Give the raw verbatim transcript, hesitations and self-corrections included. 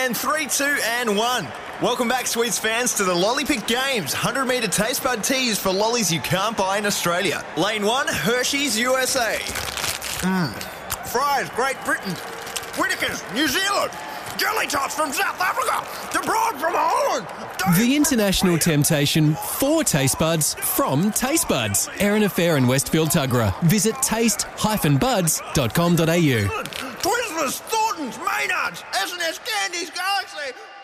And three, two, and one. Welcome back, Sweets fans, to the Lollipick Games. one hundred metre taste bud teas for lollies you can't buy in Australia. Lane one, Hershey's, U S A. Mmm. Fries, Great Britain. Whittaker's, New Zealand. Jelly Tots from South Africa. De Broad from Holland. The international temptation for taste buds from Taste Buds. Erin Affair in Westfield Tuggerah. Visit taste dash buds dot com dot a u. Twizzlers, Thorntons, Maynards, S and S Candies, Galaxy.